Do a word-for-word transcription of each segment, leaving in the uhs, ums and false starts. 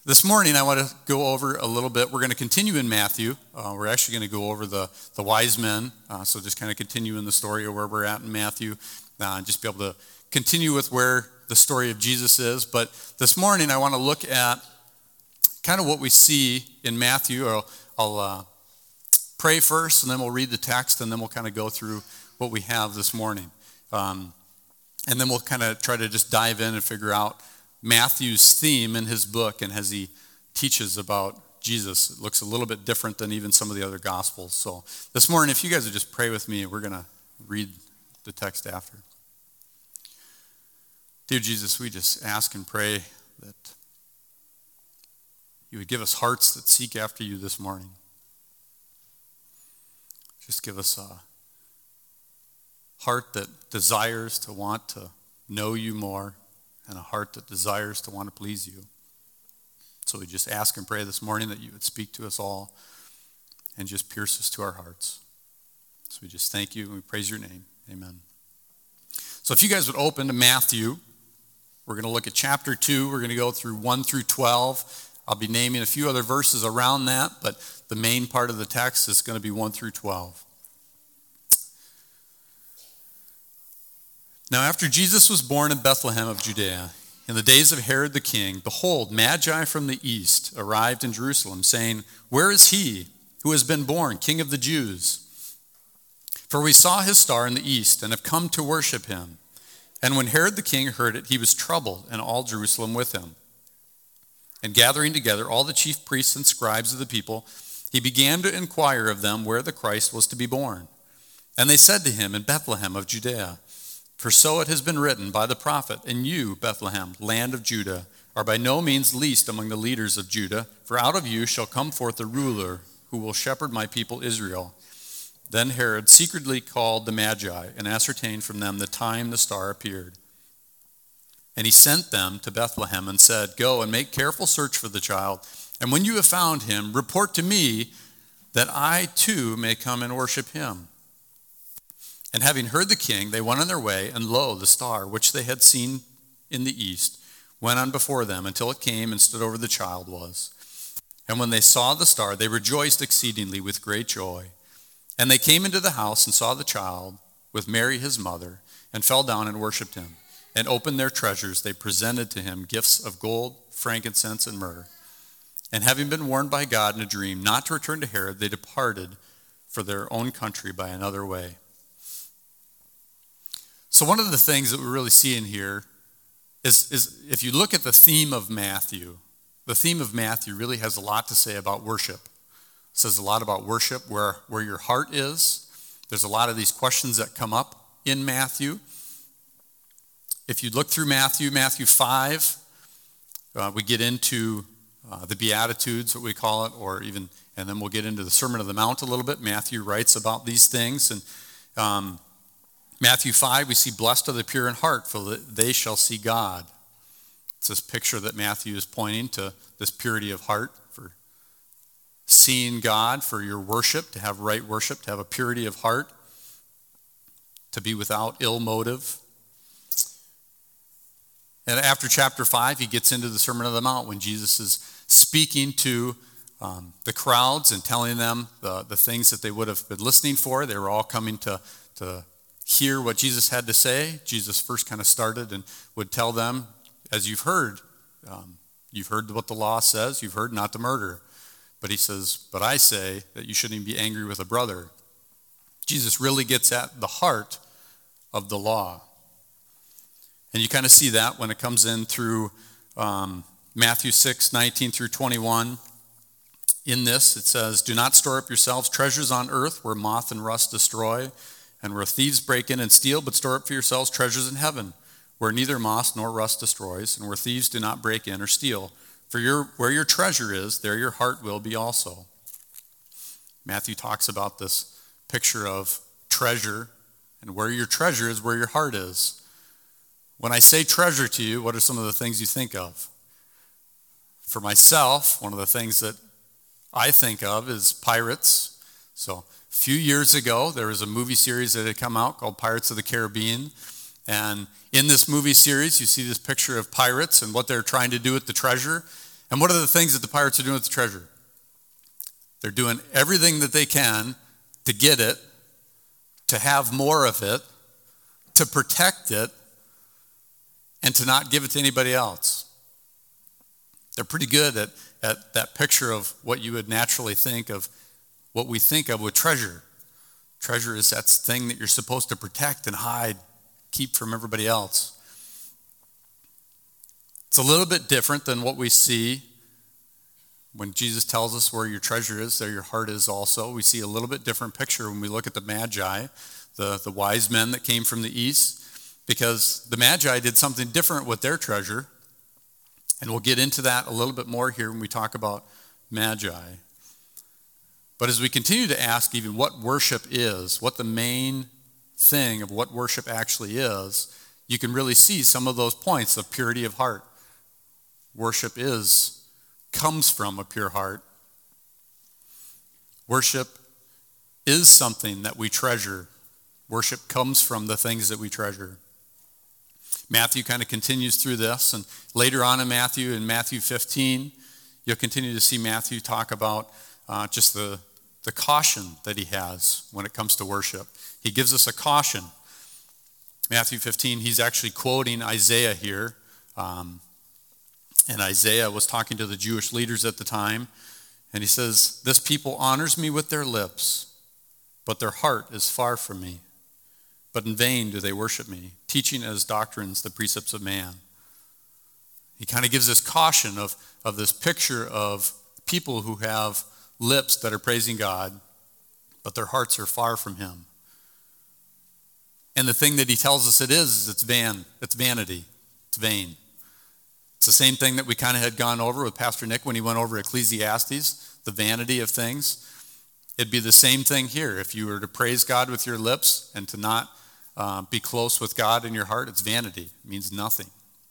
This morning, I want to go over a little bit. We're going to continue in Matthew. Uh, we're actually going to go over the, the wise men. Uh, so just kind of continue in the story of where we're at in Matthew. Uh, just be able to continue with where the story of Jesus is. But this morning, I want to look at kind of what we see in Matthew. I'll, I'll uh, pray first, and then we'll read the text, and then we'll kind of go through what we have this morning. Um, and then we'll kind of try to just dive in and figure out Matthew's theme in his book, and as he teaches about Jesus, it looks a little bit different than even some of the other Gospels. So this morning, if you guys would just pray with me, we're going to read the text after. Dear Jesus, we just ask and pray that you would give us hearts that seek after you this morning. Just give us a heart that desires to want to know you more, and a heart that desires to want to please you. So we just ask and pray this morning that you would speak to us all and just pierce us to our hearts. So we just thank you and we praise your name. Amen. So if you guys would open to Matthew, we're going to look at chapter two. We're going to go through one through twelve. I'll be naming a few other verses around that, but the main part of the text is going to be one through twelve. Now after Jesus was born in Bethlehem of Judea, in the days of Herod the king, behold, Magi from the east arrived in Jerusalem, saying, "Where is he who has been born, King of the Jews? For we saw his star in the east and have come to worship him." And when Herod the king heard it, he was troubled, and all Jerusalem with him. And gathering together all the chief priests and scribes of the people, he began to inquire of them where the Christ was to be born. And they said to him, "In Bethlehem of Judea. For so it has been written by the prophet, and you, Bethlehem, land of Judah, are by no means least among the leaders of Judah, for out of you shall come forth a ruler who will shepherd my people Israel." Then Herod secretly called the Magi and ascertained from them the time the star appeared. And he sent them to Bethlehem and said, "Go and make careful search for the child, and when you have found him, report to me that I too may come and worship him." And having heard the king, they went on their way, and lo, the star, which they had seen in the east, went on before them until it came and stood over the child was. And when they saw the star, they rejoiced exceedingly with great joy. And they came into the house and saw the child with Mary his mother, and fell down and worshipped him. And opened their treasures, they presented to him gifts of gold, frankincense, and myrrh. And having been warned by God in a dream not to return to Herod, they departed for their own country by another way. So one of the things that we really see in here is, is if you look at the theme of Matthew, the theme of Matthew really has a lot to say about worship. It says a lot about worship, where, where your heart is. There's a lot of these questions that come up in Matthew. If you look through Matthew, Matthew five, uh, we get into uh, the Beatitudes, what we call it, or even, and then we'll get into the Sermon on the Mount a little bit. Matthew writes about these things, and um, Matthew five, we see, "Blessed are the pure in heart, for they shall see God." It's this picture that Matthew is pointing to, this purity of heart, for seeing God, for your worship, to have right worship, to have a purity of heart, to be without ill motive. And after chapter five, he gets into the Sermon on the Mount, when Jesus is speaking to um, the crowds and telling them the, the things that they would have been listening for. They were all coming to, to hear what Jesus had to say. Jesus first kind of started and would tell them, as you've heard, um, you've heard what the law says, you've heard not to murder. But he says, "But I say that you shouldn't even be angry with a brother." Jesus really gets at the heart of the law. And you kind of see that when it comes in through um, Matthew six, nineteen through twenty-one. In this, it says, "Do not store up yourselves treasures on earth, where moth and rust destroy, and where thieves break in and steal, but store up for yourselves treasures in heaven, where neither moth nor rust destroys, and where thieves do not break in or steal. For your, where your treasure is, there your heart will be also." Matthew talks about this picture of treasure, and where your treasure is, where your heart is. When I say treasure to you, what are some of the things you think of? For myself, one of the things that I think of is pirates. So a few years ago, there was a movie series that had come out called Pirates of the Caribbean. And in this movie series, you see this picture of pirates and what they're trying to do with the treasure. And what are the things that the pirates are doing with the treasure? They're doing everything that they can to get it, to have more of it, to protect it, and to not give it to anybody else. They're pretty good at, at that picture of what you would naturally think of, what we think of with treasure. Treasure is that thing that you're supposed to protect and hide, keep from everybody else. It's a little bit different than what we see when Jesus tells us where your treasure is, there your heart is also. We see a little bit different picture when we look at the Magi, the, the wise men that came from the east, because the Magi did something different with their treasure. And we'll get into that a little bit more here when we talk about Magi. But as we continue to ask even what worship is, what the main thing of what worship actually is, you can really see some of those points of purity of heart. Worship is comes from a pure heart. Worship is something that we treasure. Worship comes from the things that we treasure. Matthew kind of continues through this, and later on in Matthew, in Matthew fifteen, you'll continue to see Matthew talk about uh, just the, the caution that he has when it comes to worship. He gives us a caution. Matthew fifteen, he's actually quoting Isaiah here. Um, And Isaiah was talking to the Jewish leaders at the time, and he says, "This people honors me with their lips, but their heart is far from me. But in vain do they worship me, teaching as doctrines the precepts of man." He kind of gives this caution of, of this picture of people who have lips that are praising God, but their hearts are far from him. And the thing that he tells us it is, is it's van, it's vanity, it's vain. It's the same thing that we kind of had gone over with Pastor Nick when he went over Ecclesiastes, the vanity of things. It'd be the same thing here. If you were to praise God with your lips and to not uh, be close with God in your heart, it's vanity. It means nothing.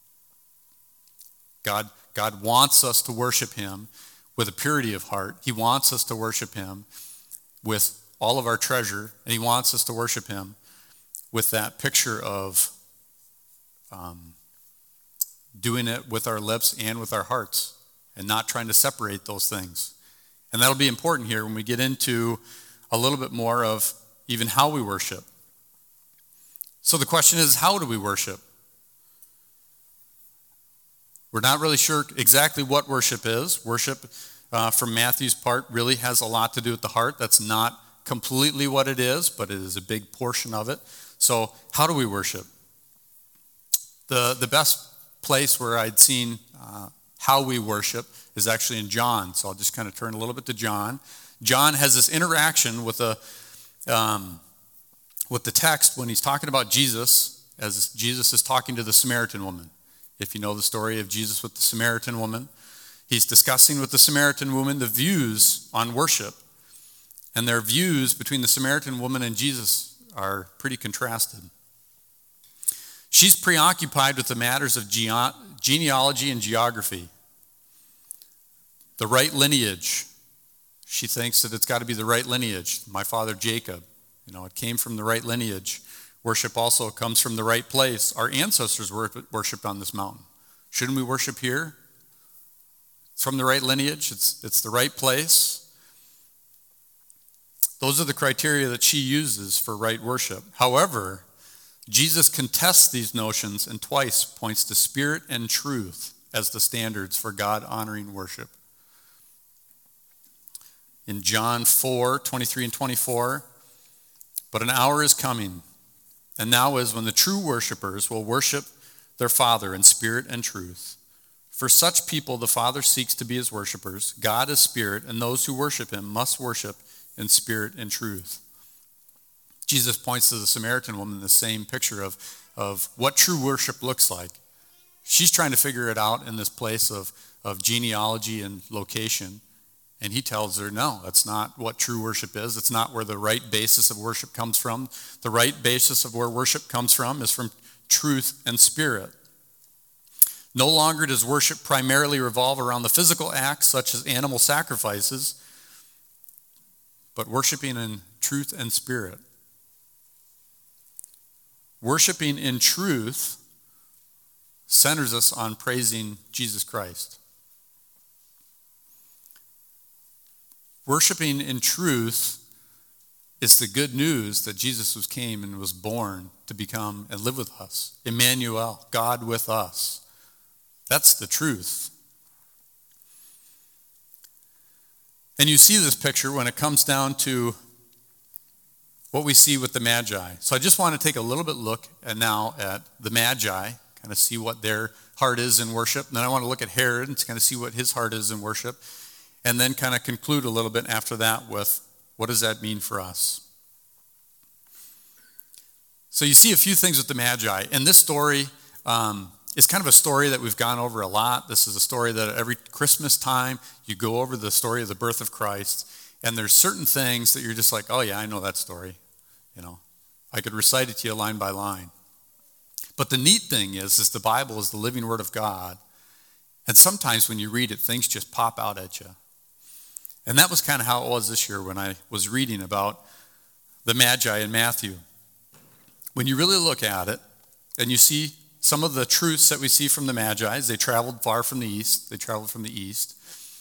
God, God wants us to worship him with a purity of heart. He wants us to worship him with all of our treasure, and he wants us to worship him with that picture of um, doing it with our lips and with our hearts and not trying to separate those things. And that'll be important here when we get into a little bit more of even how we worship. So the question is, how do we worship? We're not really sure exactly what worship is. Worship, uh, from Matthew's part, really has a lot to do with the heart. That's not completely what it is, but it is a big portion of it. So how do we worship? The, the best place where I'd seen uh, how we worship is actually in John. So I'll just kind of turn a little bit to John. John has this interaction with a um, with the text when he's talking about Jesus, as Jesus is talking to the Samaritan woman. If you know the story of Jesus with the Samaritan woman, he's discussing with the Samaritan woman the views on worship. And their views between the Samaritan woman and Jesus are pretty contrasted. She's preoccupied with the matters of gene- genealogy and geography. The right lineage. She thinks that it's got to be the right lineage. My father Jacob, you know, it came from the right lineage. Worship also comes from the right place. Our ancestors worshiped on this mountain. Shouldn't we worship here? It's from the right lineage. It's, it's the right place. Those are the criteria that she uses for right worship. However, Jesus contests these notions and twice points to spirit and truth as the standards for God-honoring worship. In John four, twenty-three and twenty-four, "But an hour is coming, and now is when the true worshipers will worship their Father in spirit and truth. For such people the Father seeks to be his worshipers. God is spirit, and those who worship him must worship in spirit and truth." Jesus points to the Samaritan woman the same picture of, of what true worship looks like. She's trying to figure it out in this place of, of genealogy and location. And he tells her, no, that's not what true worship is. It's not where the right basis of worship comes from. The right basis of where worship comes from is from truth and spirit. No longer does worship primarily revolve around the physical acts such as animal sacrifices, but worshiping in truth and spirit. Worshiping in truth centers us on praising Jesus Christ. Worshiping in truth is the good news that Jesus was came and was born to become and live with us. Emmanuel, God with us. That's the truth. And you see this picture when it comes down to what we see with the Magi. So I just want to take a little bit look at now at the Magi, kind of see what their heart is in worship. And then I want to look at Herod and kind of see what his heart is in worship. And then kind of conclude a little bit after that with what does that mean for us? So you see a few things with the Magi. And this story um, is kind of a story that we've gone over a lot. This is a story that every Christmas time you go over the story of the birth of Christ. And there's certain things that you're just like, oh yeah, I know that story. You know, I could recite it to you line by line. But the neat thing is, is the Bible is the living word of God. And sometimes when you read it, things just pop out at you. And that was kind of how it was this year when I was reading about the Magi in Matthew. When you really look at it and you see some of the truths that we see from the Magi, they traveled far from the east. They traveled from the east.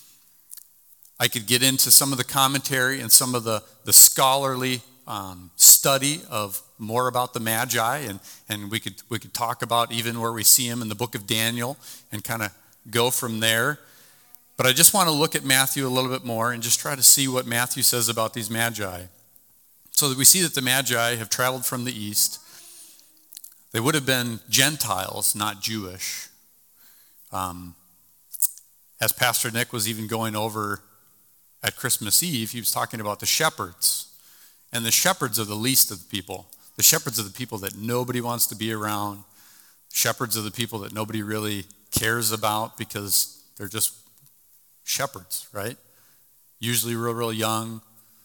I could get into some of the commentary and some of the, the scholarly um, study of more about the Magi, and, and we could we could talk about even where we see them in the book of Daniel and kind of go from there. But I just want to look at Matthew a little bit more and just try to see what Matthew says about these Magi. So that we see that the Magi have traveled from the east. They would have been Gentiles, not Jewish. Um, as Pastor Nick was even going over at Christmas Eve, he was talking about the shepherds. And the shepherds are the least of the people. The shepherds are the people that nobody wants to be around. Shepherds are the people that nobody really cares about because they're just shepherds, right? Usually real, real young.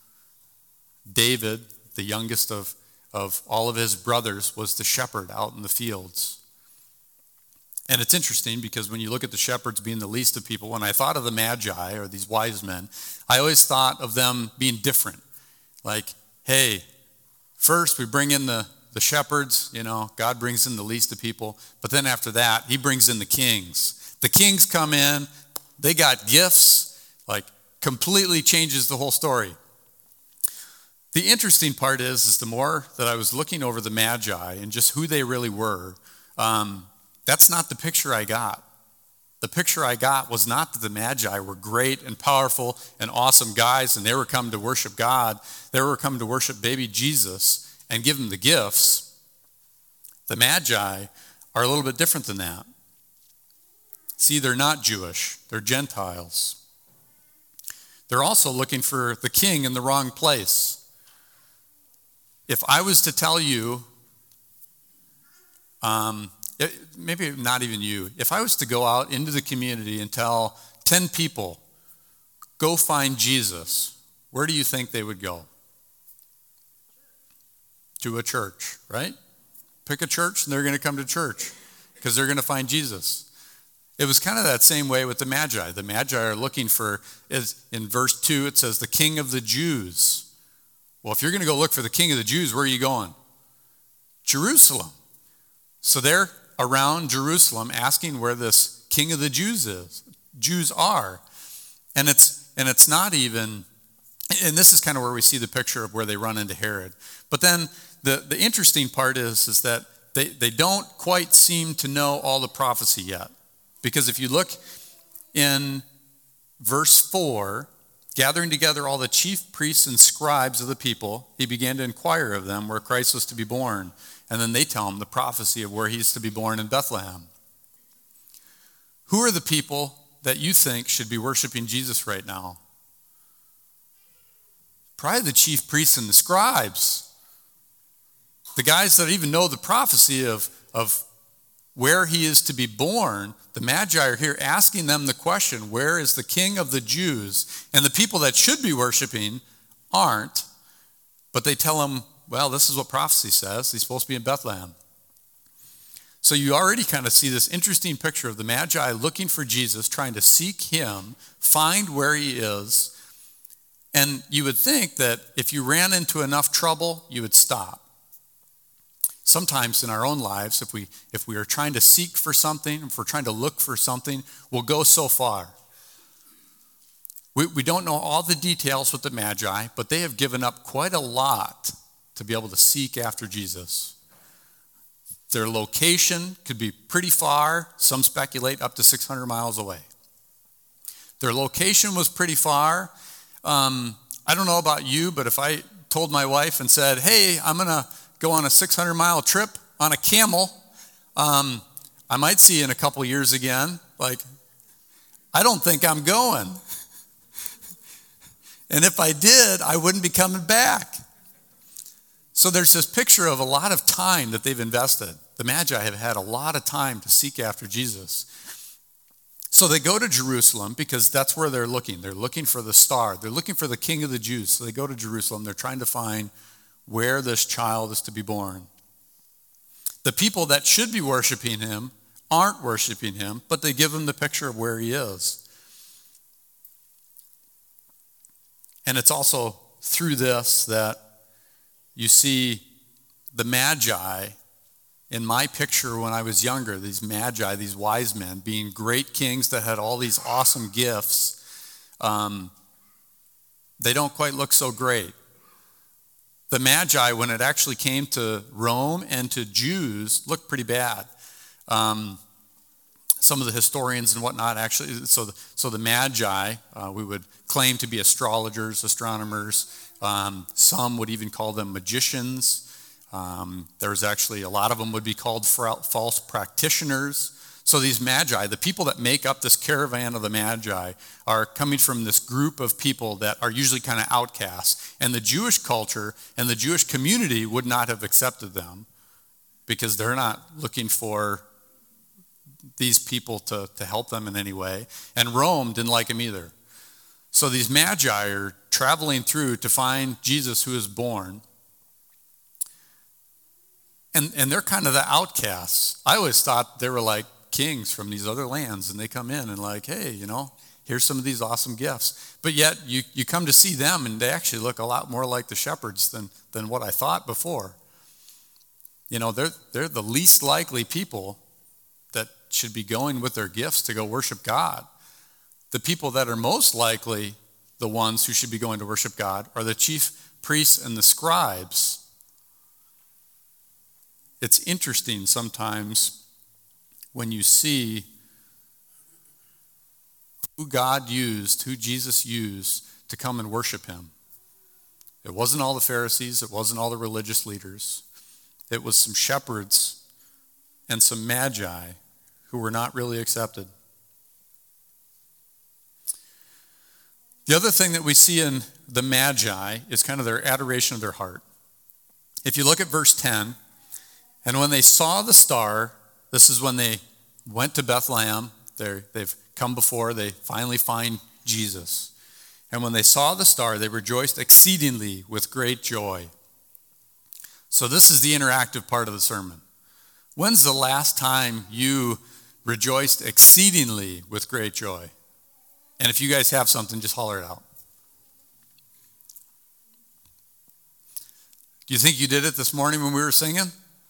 David, the youngest of, of all of his brothers, was the shepherd out in the fields. And it's interesting because when you look at the shepherds being the least of people, when I thought of the Magi or these wise men, I always thought of them being different. Like, hey, first we bring in the, the shepherds, you know, God brings in the least of people. But then after that, he brings in the kings. The kings come in, they got gifts, like completely changes the whole story. The interesting part is, is the more that I was looking over the Magi and just who they really were, um, that's not the picture I got. The picture I got was not that the Magi were great and powerful and awesome guys and they were coming to worship God. They were coming to worship baby Jesus and give him the gifts. The Magi are a little bit different than that. See, they're not Jewish. They're Gentiles. They're also looking for the king in the wrong place. If I was to tell you, um, it, maybe not even you, if I was to go out into the community and tell ten people, go find Jesus, where do you think they would go? To a church, right? Pick a church and they're going to come to church because they're going to find Jesus. It was kind of that same way with the Magi. The Magi are looking for, is in verse two, it says, the king of the Jews. Well, if you're going to go look for the king of the Jews, where are you going? Jerusalem. So they're around Jerusalem asking where this king of the Jews is, Jews are. And it's and it's not even, and this is kind of where we see the picture of where they run into Herod. But then the, the interesting part is, is that they, they don't quite seem to know all the prophecy yet. Because if you look in verse four, gathering together all the chief priests and scribes of the people, he began to inquire of them where Christ was to be born. And then they tell him the prophecy of where he's to be born in Bethlehem. Who are the people that you think should be worshiping Jesus right now? Probably the chief priests and the scribes. The guys that even know the prophecy of, of where he is to be born. The Magi are here asking them the question, where is the king of the Jews? And the people that should be worshiping aren't, but they tell them, well, this is what prophecy says. He's supposed to be in Bethlehem. So you already kind of see this interesting picture of the Magi looking for Jesus, trying to seek him, find where he is. And you would think that if you ran into enough trouble, you would stop. Sometimes in our own lives, if we if we are trying to seek for something, if we're trying to look for something, we'll go so far. We, we don't know all the details with the Magi, but they have given up quite a lot to be able to seek after Jesus. Their location could be pretty far. Some speculate up to six hundred miles away. Their location was pretty far. Um, I don't know about you, but if I told my wife and said, hey, I'm going to go on a six hundred mile trip on a camel, um, I might see you in a couple years again. Like, I don't think I'm going. And if I did, I wouldn't be coming back. So there's this picture of a lot of time that they've invested. The Magi have had a lot of time to seek after Jesus. So they go to Jerusalem because that's where they're looking. They're looking for the star. They're looking for the King of the Jews. So they go to Jerusalem. They're trying to find where this child is to be born. The people that should be worshiping him aren't worshiping him, but they give him the picture of where he is. And it's also through this that you see the Magi in my picture when I was younger, these Magi, these wise men, being great kings that had all these awesome gifts. Um, they don't quite look so great. The Magi, when it actually came to Rome and to Jews, looked pretty bad. Um, some of the historians and whatnot actually, so the, so the Magi, uh, we would claim to be astrologers, astronomers. Um, some would even call them magicians. Um, there's actually, a lot of them would be called false practitioners. So these Magi, the people that make up this caravan of the Magi, are coming from this group of people that are usually kind of outcasts. And the Jewish culture and the Jewish community would not have accepted them because they're not looking for these people to, to help them in any way. And Rome didn't like them either. So these Magi are traveling through to find Jesus who is born. And, and they're kind of the outcasts. I always thought they were like kings from these other lands, and they come in and like, hey, you know, here's some of these awesome gifts. But yet you, you come to see them, and they actually look a lot more like the shepherds than, than what I thought before. You know, they're, they're the least likely people that should be going with their gifts to go worship God. The people that are most likely the ones who should be going to worship God are the chief priests and the scribes. It's interesting sometimes when you see who God used, who Jesus used to come and worship him. It wasn't all the Pharisees. It wasn't all the religious leaders. It was some shepherds and some Magi who were not really accepted. The other thing that we see in the Magi is kind of their adoration of their heart. If you look at verse ten, and when they saw the star, this is when they went to Bethlehem. They're, they've come before. They finally find Jesus. And when they saw the star, they rejoiced exceedingly with great joy. So this is the interactive part of the sermon. When's the last time you rejoiced exceedingly with great joy? And if you guys have something, just holler it out. Do you think you did it this morning when we were singing?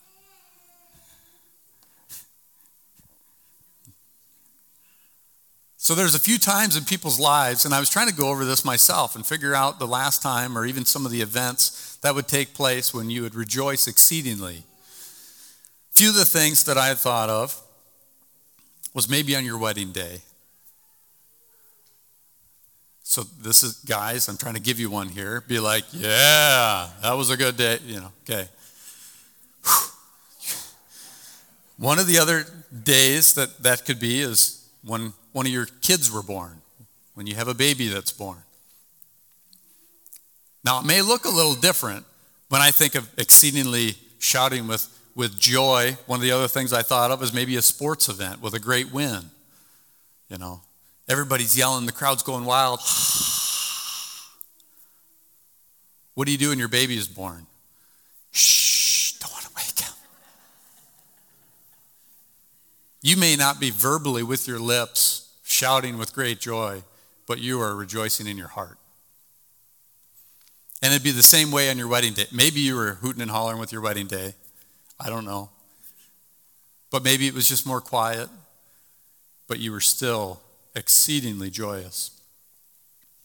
So there's a few times in people's lives, and I was trying to go over this myself and figure out the last time or even some of the events that would take place when you would rejoice exceedingly. A few of the things that I had thought of was maybe on your wedding day. So this is, guys, I'm trying to give you one here. Be like, yeah, that was a good day, you know, okay. One of the other days that that could be is when one of your kids were born, when you have a baby that's born. Now, it may look a little different when I think of exceedingly shouting with, with joy. One of the other things I thought of is maybe a sports event with a great win. You know, everybody's yelling, the crowd's going wild. What do you do when your baby is born? Shh, don't want to wake him. You may not be verbally with your lips shouting with great joy, but you are rejoicing in your heart. And it'd be the same way on your wedding day. Maybe you were hooting and hollering with your wedding day. I don't know. But maybe it was just more quiet, but you were still exceedingly joyous.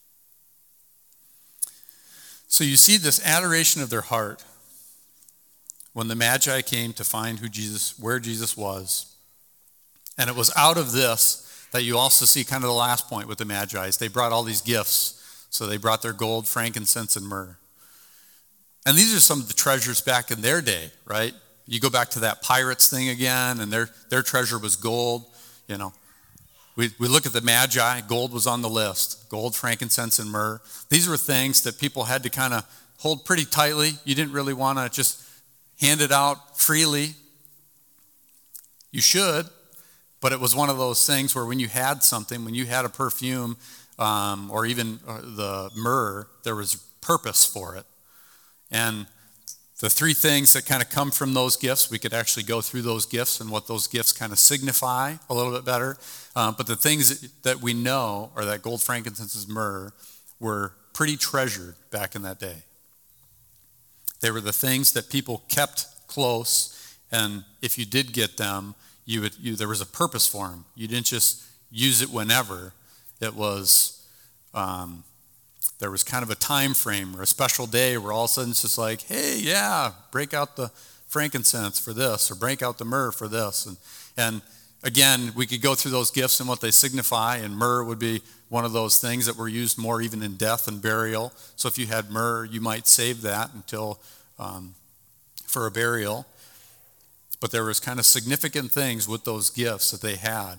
So you see this adoration of their heart when the Magi came to find who Jesus, where Jesus was. And it was out of this that you also see kind of the last point with the Magi. They brought all these gifts. So they brought their gold, frankincense, and myrrh. And these are some of the treasures back in their day, right? You go back to that pirates thing again, and their, their treasure was gold. You know, we, we look at the Magi, gold was on the list. Gold, frankincense, and myrrh. These were things that people had to kind of hold pretty tightly. You didn't really want to just hand it out freely. You should, but it was one of those things where when you had something, when you had a perfume, um, or even the myrrh, there was purpose for it. And the three things that kind of come from those gifts, we could actually go through those gifts and what those gifts kind of signify a little bit better. Uh, but the things that we know are that gold, frankincense, and myrrh were pretty treasured back in that day. They were the things that people kept close, and if you did get them, you would, you, there was a purpose for them. You didn't just use it whenever. It was... Um, There was kind of a time frame or a special day where all of a sudden it's just like, hey, yeah, break out the frankincense for this or break out the myrrh for this. And, and again, we could go through those gifts and what they signify, and myrrh would be one of those things that were used more even in death and burial. So if you had myrrh, you might save that until um, for a burial. But there was kind of significant things with those gifts that they had.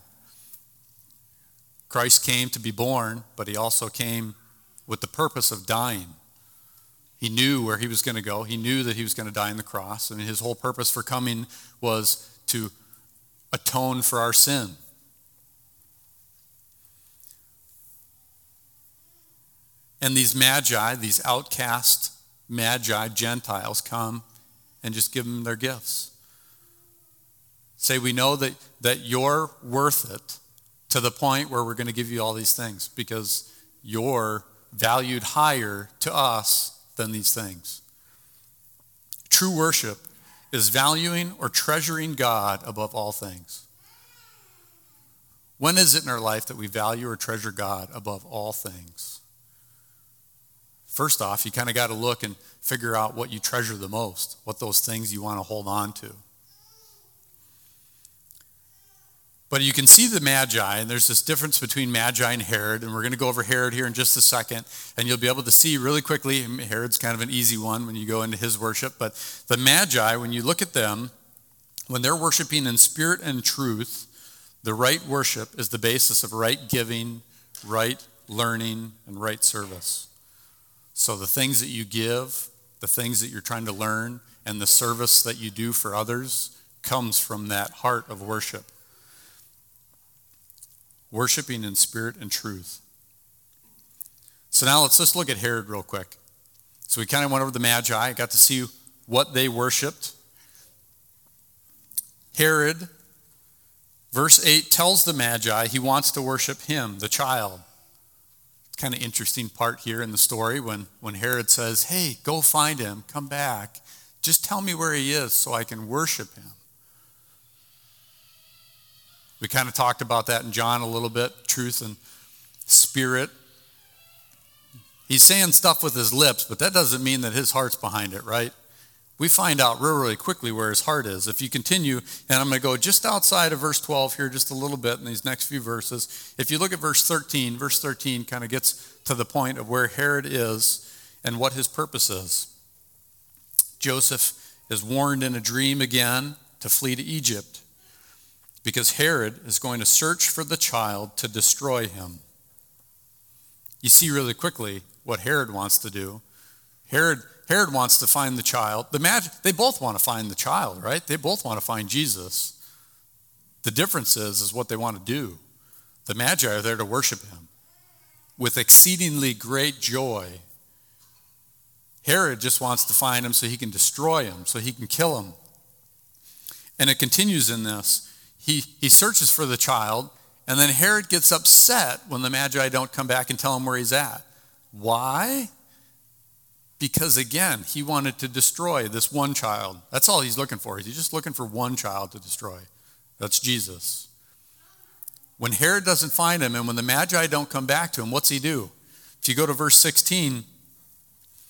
Christ came to be born, but he also came with the purpose of dying. He knew where he was going to go. He knew that he was going to die on the cross. And his whole purpose for coming was to atone for our sin. And these magi, these outcast magi, Gentiles, come and just give them their gifts. Say, we know that, that you're worth it to the point where we're going to give you all these things because you're valued higher to us than these things. True worship is valuing or treasuring God above all things. When is it in our life that we value or treasure God above all things? First off, you kind of got to look and figure out what you treasure the most, what those things you want to hold on to. But you can see the Magi, and there's this difference between Magi and Herod, and we're going to go over Herod here in just a second, and you'll be able to see really quickly, Herod's kind of an easy one when you go into his worship, but the Magi, when you look at them, when they're worshiping in spirit and truth, the right worship is the basis of right giving, right learning, and right service. So the things that you give, the things that you're trying to learn, and the service that you do for others comes from that heart of worship. Worshiping in spirit and truth. So now let's just look at Herod real quick. So we kind of went over the Magi, got to see what they worshiped. Herod, verse eight, tells the Magi he wants to worship him, the child. It's kind of interesting part here in the story when, when Herod says, hey, go find him, come back. Just tell me where he is so I can worship him. We kind of talked about that in John a little bit, truth and spirit. He's saying stuff with his lips, but that doesn't mean that his heart's behind it, right? We find out really, really quickly where his heart is. If you continue, and I'm going to go just outside of verse twelve here just a little bit in these next few verses. If you look at verse thirteen, verse thirteen kind of gets to the point of where Herod is and what his purpose is. Joseph is warned in a dream again to flee to Egypt, because Herod is going to search for the child to destroy him. You see really quickly what Herod wants to do. Herod, Herod wants to find the child. The Magi, they both want to find the child, right? They both want to find Jesus. The difference is, is what they want to do. The Magi are there to worship him with exceedingly great joy. Herod just wants to find him so he can destroy him, so he can kill him. And it continues in this. He, he searches for the child, and then Herod gets upset when the Magi don't come back and tell him where he's at. Why? Because, again, he wanted to destroy this one child. That's all he's looking for. He's just looking for one child to destroy. That's Jesus. When Herod doesn't find him and when the Magi don't come back to him, what's he do? If you go to verse sixteen,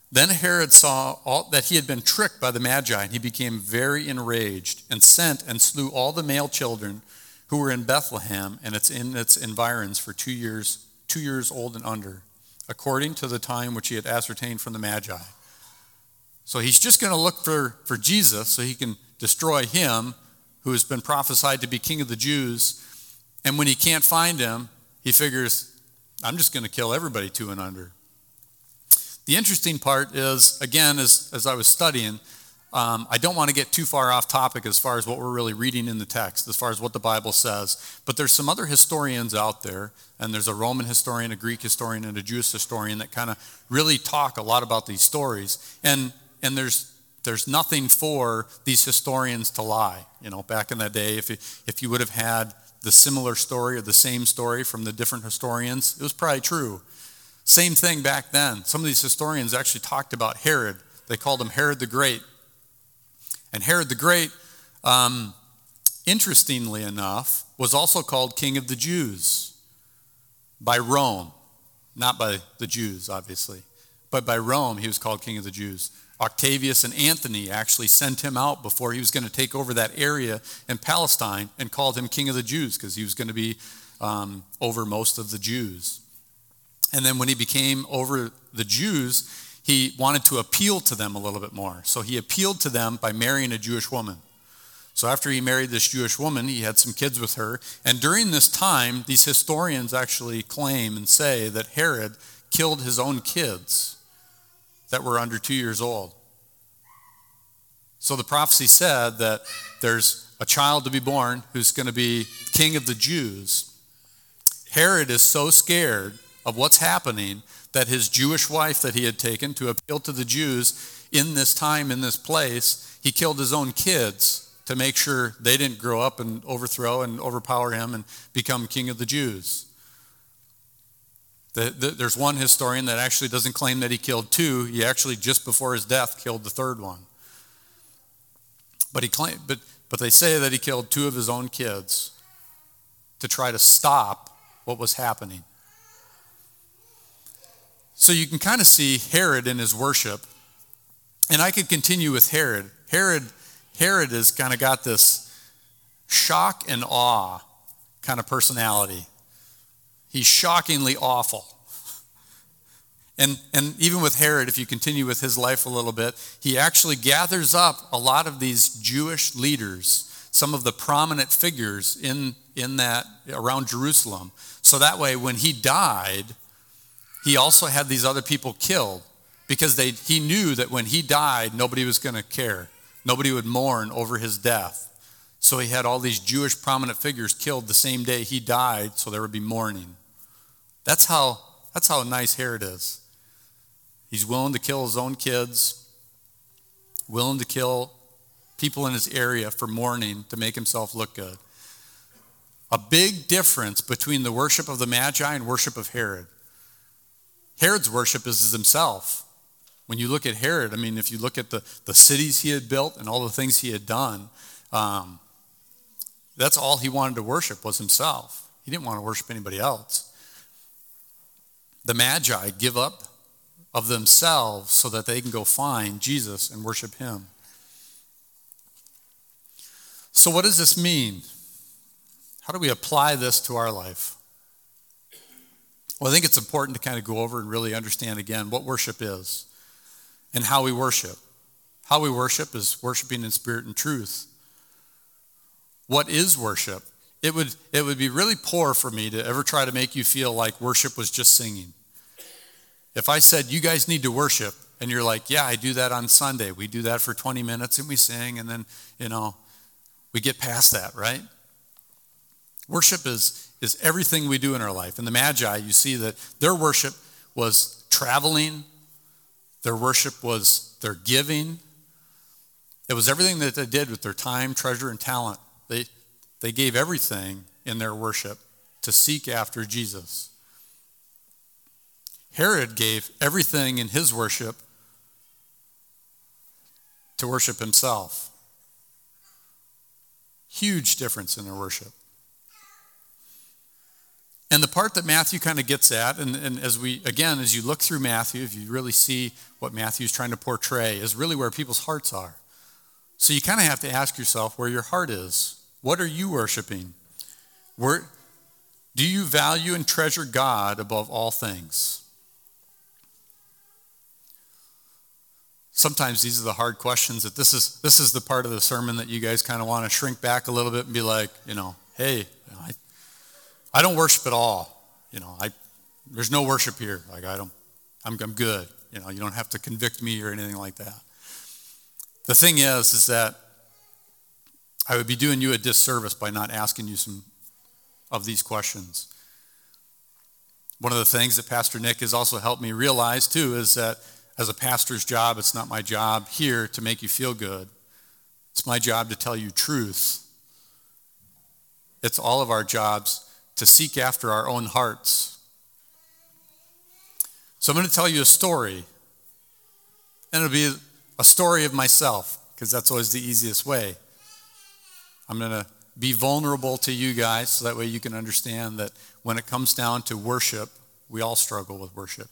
Then Herod saw all, that he had been tricked by the Magi, and he became very enraged and sent and slew all the male children who were in Bethlehem and its in its environs for two years, two years old and under, according to the time which he had ascertained from the Magi. So he's just going to look for, for Jesus so he can destroy him who has been prophesied to be king of the Jews. And when he can't find him, he figures, I'm just going to kill everybody two and under. The interesting part is, again, as, as I was studying, um, I don't want to get too far off topic as far as what we're really reading in the text, as far as what the Bible says. But there's some other historians out there, and there's a Roman historian, a Greek historian, and a Jewish historian that kind of really talk a lot about these stories. And and there's there's nothing for these historians to lie. You know, back in that day, if you, if you would have had the similar story or the same story from the different historians, it was probably true. Same thing back then. Some of these historians actually talked about Herod. They called him Herod the Great. And Herod the Great, um, interestingly enough, was also called King of the Jews by Rome. Not by the Jews, obviously, but by Rome he was called King of the Jews. Octavius and Anthony actually sent him out before he was going to take over that area in Palestine and called him King of the Jews because he was going to be um, over most of the Jews. And then when he became over the Jews, he wanted to appeal to them a little bit more. So he appealed to them by marrying a Jewish woman. So after he married this Jewish woman, he had some kids with her. And during this time, these historians actually claim and say that Herod killed his own kids that were under two years old. So the prophecy said that there's a child to be born who's going to be king of the Jews. Herod is so scared of what's happening that his Jewish wife that he had taken to appeal to the Jews in this time, in this place, he killed his own kids to make sure they didn't grow up and overthrow and overpower him and become king of the Jews. The, the, there's one historian that actually doesn't claim that he killed two. He actually, just before his death, killed the third one. But he claimed, but, but they say that he killed two of his own kids to try to stop what was happening. So you can kind of see Herod in his worship. And I could continue with Herod. Herod, Herod has kind of got this shock and awe kind of personality. He's shockingly awful. And, and even with Herod, if you continue with his life a little bit, he actually gathers up a lot of these Jewish leaders, some of the prominent figures in, in that, around Jerusalem. So that way, when he died, he also had these other people killed because they, he knew that when he died, nobody was going to care. Nobody would mourn over his death. So he had all these Jewish prominent figures killed the same day he died, so there would be mourning. That's how, that's how nice Herod is. He's willing to kill his own kids, willing to kill people in his area for mourning to make himself look good. A big difference between the worship of the Magi and worship of Herod. Herod's worship is himself. When you look at Herod, I mean, if you look at the, the cities he had built and all the things he had done, um, that's all he wanted to worship was himself. He didn't want to worship anybody else. The Magi give up of themselves so that they can go find Jesus and worship him. So what does this mean? How do we apply this to our life? Well, I think it's important to kind of go over and really understand again what worship is and how we worship. How we worship is worshiping in spirit and truth. What is worship? It would, it would be really poor for me to ever try to make you feel like worship was just singing. If I said, you guys need to worship, and you're like, yeah, I do that on Sunday. We do that for twenty minutes and we sing, and then, you know, we get past that, right? Worship is, is everything we do in our life. In the Magi, you see that their worship was traveling. Their worship was their giving. It was everything that they did with their time, treasure, and talent. They, they gave everything in their worship to seek after Jesus. Herod gave everything in his worship to worship himself. Huge difference in their worship. And the part that Matthew kind of gets at, and, and as we, again, as you look through Matthew, if you really see what Matthew's trying to portray, is really where people's hearts are. So you kind of have to ask yourself where your heart is. What are you worshiping? Where, do you value and treasure God above all things? Sometimes these are the hard questions that this is this is the part of the sermon that you guys kind of want to shrink back a little bit and be like, you know, hey, you know, I, I don't worship at all. You know, I there's no worship here. Like I don't, I'm I'm good. You know, you don't have to convict me or anything like that. The thing is, is that I would be doing you a disservice by not asking you some of these questions. One of the things that Pastor Nick has also helped me realize too is that as a pastor's job, it's not my job here to make you feel good. It's my job to tell you truth. It's all of our jobs to seek after our own hearts. So I'm going to tell you a story. And it'll be a story of myself, because that's always the easiest way. I'm going to be vulnerable to you guys so that way you can understand that when it comes down to worship, we all struggle with worship.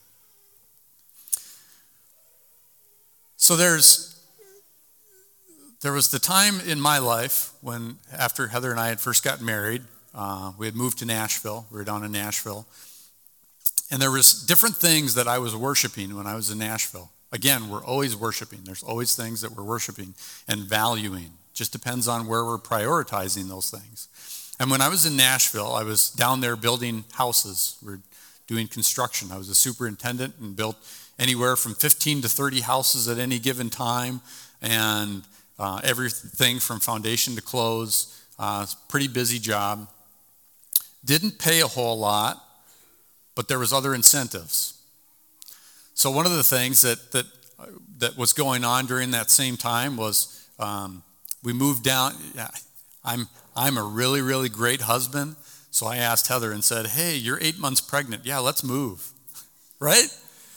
So there's, there was the time in my life when, after Heather and I had first got married, uh, we had moved to Nashville. We were down in Nashville. And there was different things that I was worshiping when I was in Nashville. Again, we're always worshiping. There's always things that we're worshiping and valuing. Just depends on where we're prioritizing those things. And when I was in Nashville, I was down there building houses. We were doing construction. I was a superintendent and built anywhere from fifteen to thirty houses at any given time, and uh, everything from foundation to close. Uh, it's a pretty busy job. Didn't pay a whole lot, but there was other incentives. So one of the things that that that was going on during that same time was um, we moved down. I'm I'm a really really great husband, so I asked Heather and said, "Hey, you're eight months pregnant. Yeah, let's move." Right?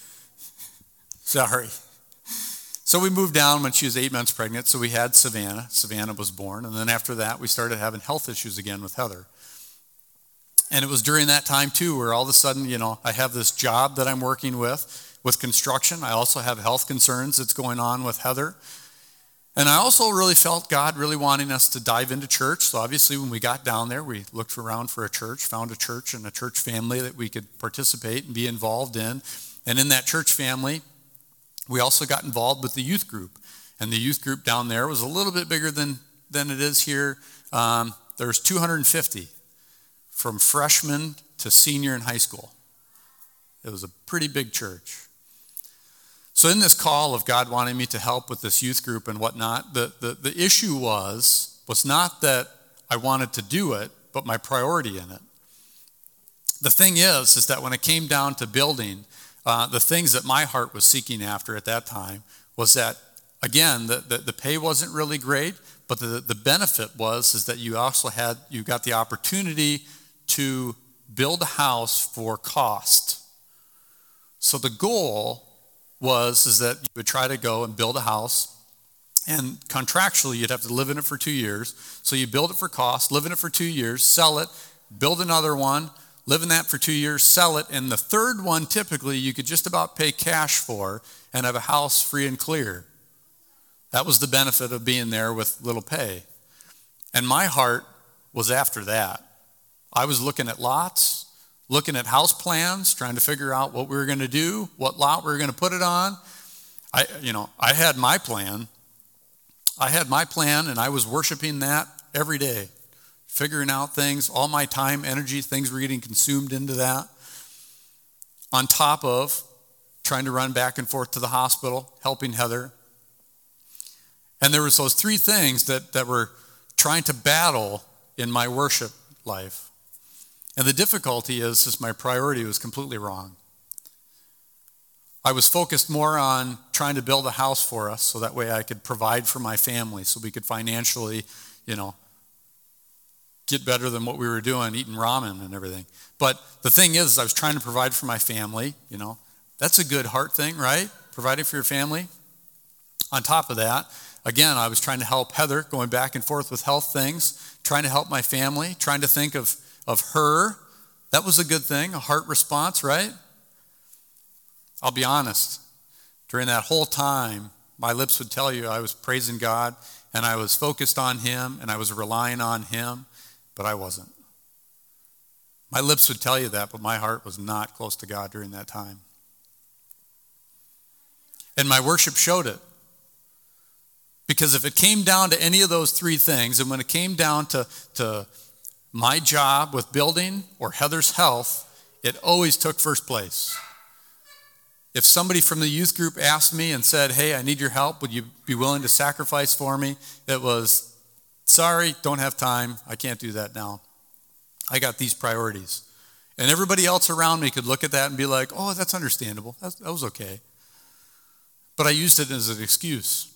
Sorry. So we moved down when she was eight months pregnant, so we had Savannah. Savannah was born, and then after that, we started having health issues again with Heather. And it was during that time, too, where all of a sudden, you know, I have this job that I'm working with, with construction. I also have health concerns that's going on with Heather. And I also really felt God really wanting us to dive into church. So obviously, when we got down there, we looked around for a church, found a church and a church family that we could participate and be involved in. And in that church family, we also got involved with the youth group. And the youth group down there was a little bit bigger than, than it is here. Um, there's two hundred fifty from freshman to senior in high school. It was a pretty big church. So in this call of God wanting me to help with this youth group and whatnot, the, the, the issue was, was not that I wanted to do it, but my priority in it. The thing is, is that when it came down to building, Uh, the things that my heart was seeking after at that time was that, again, the, the, the pay wasn't really great, but the, the benefit was is that you also had, you got the opportunity to build a house for cost. So the goal was is that you would try to go and build a house, and contractually you'd have to live in it for two years. So you build it for cost, live in it for two years, sell it, build another one, live in that for two years, sell it, and the third one typically you could just about pay cash for and have a house free and clear. That was the benefit of being there with little pay. And my heart was after that. I was looking at lots, looking at house plans, trying to figure out what we were going to do, what lot we were going to put it on. I, you know, I had my plan. I had my plan, and I was worshiping that every day. Figuring out things, all my time, energy, things were getting consumed into that. On top of trying to run back and forth to the hospital, helping Heather. And there was those three things that, that were trying to battle in my worship life. And the difficulty is, is my priority was completely wrong. I was focused more on trying to build a house for us so that way I could provide for my family, so we could financially, you know, get better than what we were doing, eating ramen and everything. But the thing is, I was trying to provide for my family, you know. That's a good heart thing, right? Providing for your family. On top of that, again, I was trying to help Heather, going back and forth with health things, trying to help my family, trying to think of, of her, That was a good thing, a heart response, right? I'll be honest. During that whole time, my lips would tell you I was praising God, and I was focused on him, and I was relying on him, but I wasn't. My lips would tell you that, but my heart was not close to God during that time. And my worship showed it. Because if it came down to any of those three things, and when it came down to, to my job with building or Heather's health, it always took first place. If somebody from the youth group asked me and said, hey, I need your help, would you be willing to sacrifice for me? It was, sorry, don't have time, I can't do that now. I got these priorities. And everybody else around me could look at that and be like, oh, that's understandable, that's, that was okay. But I used it as an excuse.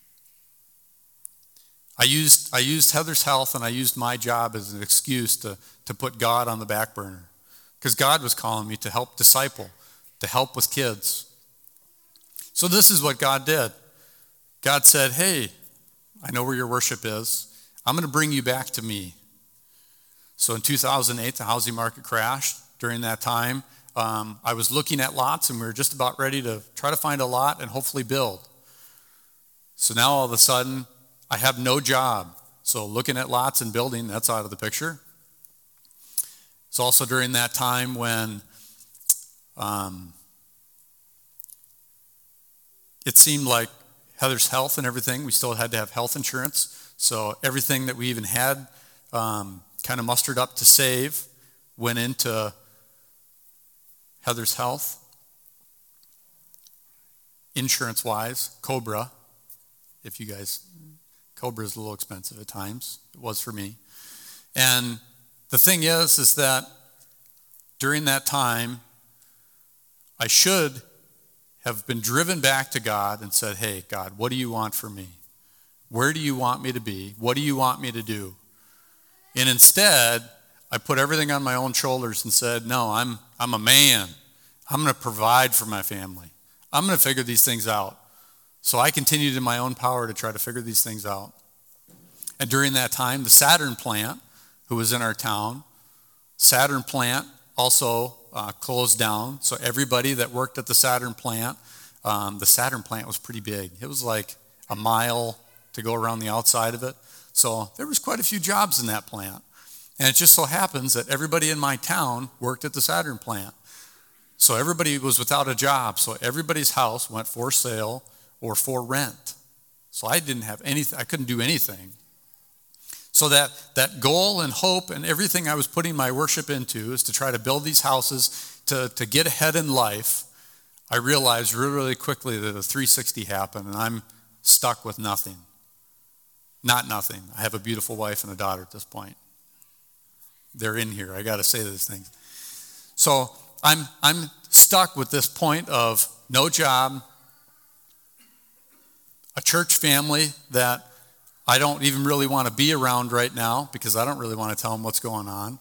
I used I used Heather's health and I used my job as an excuse to, to put God on the back burner. Because God was calling me to help disciple, to help with kids. So this is what God did. God said, hey, I know where your worship is. I'm going to bring you back to me. So in two thousand eight, the housing market crashed. During that time, um, I was looking at lots, and we were just about ready to try to find a lot and hopefully build. So now all of a sudden, I have no job. So looking at lots and building, that's out of the picture. It's also during that time when um, it seemed like Heather's health and everything, we still had to have health insurance. So everything that we even had um, kind of mustered up to save went into Heather's health. Insurance-wise, Cobra, if you guys... Cobra is a little expensive at times. It was for me. And the thing is, is that during that time, I should have been driven back to God and said, hey, God, what do you want from me? Where do you want me to be? What do you want me to do? And instead, I put everything on my own shoulders and said, no, I'm, I'm a man. I'm going to provide for my family. I'm going to figure these things out. So I continued in my own power to try to figure these things out. And during that time, the Saturn plant, who was in our town, Saturn plant also uh, closed down. So everybody that worked at the Saturn plant, um, the Saturn plant was pretty big. It was like a mile to go around the outside of it. So there was quite a few jobs in that plant. And it just so happens that everybody in my town worked at the Saturn plant. So everybody was without a job. So everybody's house went for sale or for rent. So I didn't have anything, I couldn't do anything. So that, that goal and hope and everything I was putting my worship into is to try to build these houses to, to get ahead in life. I realized really, really quickly that a three sixty happened and I'm stuck with nothing. Not nothing. I have a beautiful wife and a daughter at this point. They're in here. I got to say these things. So I'm, I'm stuck with this point of no job, a church family that I don't even really want to be around right now because I don't really want to tell them what's going on.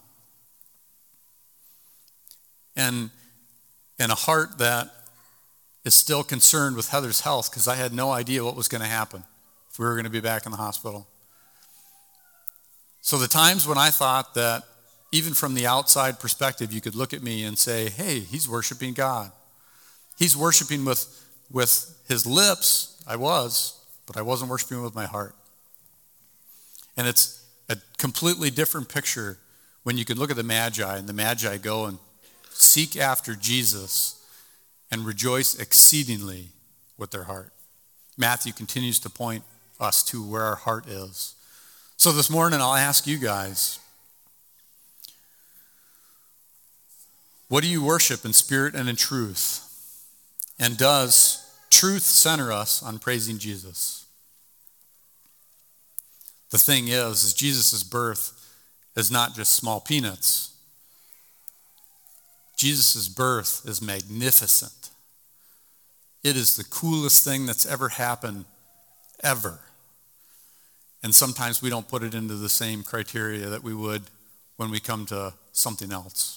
And, and a heart that is still concerned with Heather's health because I had no idea what was going to happen if we were going to be back in the hospital. So the times when I thought that even from the outside perspective, you could look at me and say, hey, he's worshiping God. He's worshiping with, with his lips. I was, but I wasn't worshiping with my heart. And it's a completely different picture when you can look at the Magi, and the Magi go and seek after Jesus and rejoice exceedingly with their heart. Matthew continues to point us to where our heart is. So this morning I'll ask you guys, what do you worship in spirit and in truth? And does truth center us on praising Jesus? The thing is, is Jesus' birth is not just small peanuts. Jesus' birth is magnificent. It is the coolest thing that's ever happened, ever. And sometimes we don't put it into the same criteria that we would when we come to something else.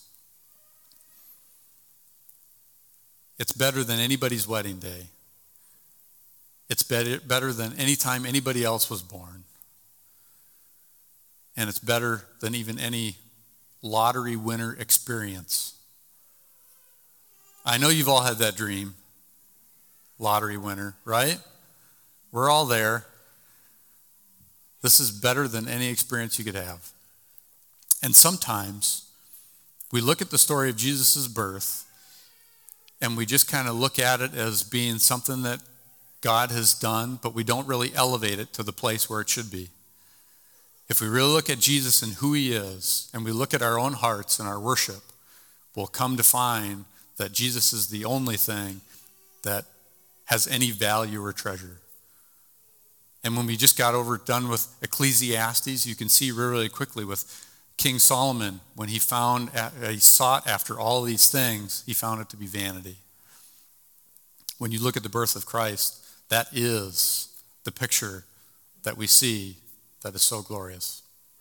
It's better than anybody's wedding day. It's better, better than any time anybody else was born. And it's better than even any lottery winner experience. I know you've all had that dream, lottery winner, right? We're all there. This is better than any experience you could have. And sometimes we look at the story of Jesus' birth and we just kind of look at it as being something that God has done, but we don't really elevate it to the place where it should be. If we really look at Jesus and who he is, and we look at our own hearts and our worship, we'll come to find that Jesus is the only thing that has any value or treasure. And when we just got over done with Ecclesiastes, you can see really quickly with King Solomon, when he found, he sought after all these things, he found it to be vanity. When you look at the birth of Christ, that is the picture that we see that is so glorious.